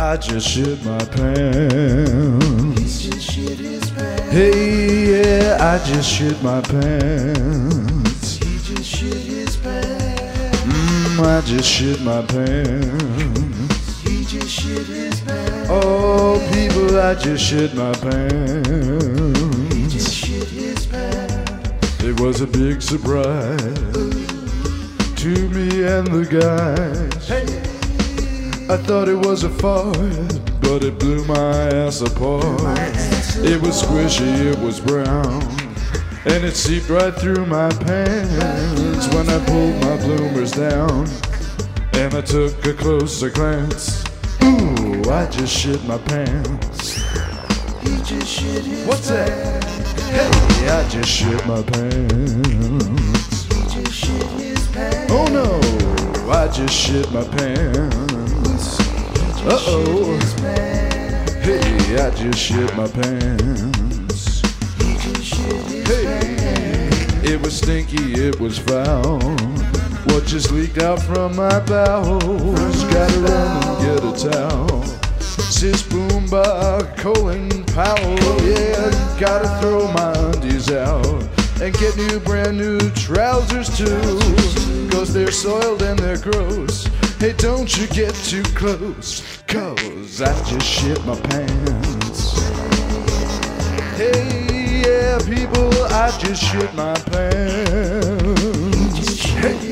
I just shit my pants. Hey, yeah, I just shit my pants. I just shit my pants. Oh, people, I just shit my pants. It was a big surprise to me and the guys. I thought it was a fart, but it blew my ass apart. It was squishy, it was brown, and it seeped right through my pants when I pulled my bloomers down and I took a closer glance. Ooh, I just shit my pants. What's that? Hey, I just shit my pants. Oh no, I just shit my pants. Uh-oh. Hey, I just shit my pants. Hey, it was stinky, it was foul. What just leaked out from my bowels? Gotta run and get a towel. Sis Boomba, Colin Powell. Yeah, gotta throw my undies out and get new, brand new trousers too, 'cause they're soiled and they're gross. Hey, don't you get too close, 'cause I just shit my pants. Hey, yeah, people, I just shit my pants. Hey,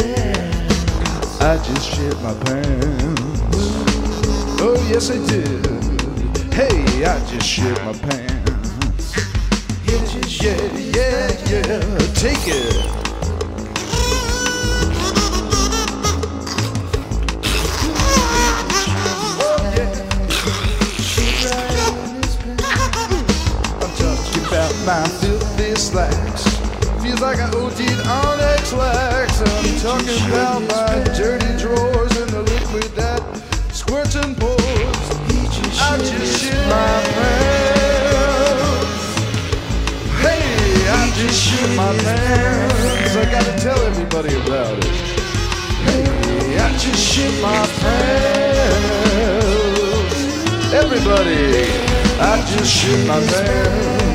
I just shit my pants. Oh, yes, I did. Hey, I just shit my pants. Yeah, yeah, yeah, take it. My filthy slacks, feels like I OD'd on X-Lax. I'm talking about my dirty drawers and the liquid that squirts and pours. I just shit my pants. Hey, I just shit my pants. I gotta tell everybody about it. Hey, I just shit my pants. Everybody, I just shit my pants.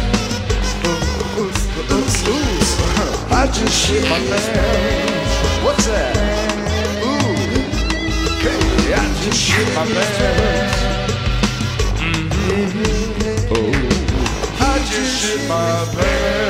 I just shit my pants. What's that? Ooh, hey, I just shit my pants. Oh, I just shit my pants.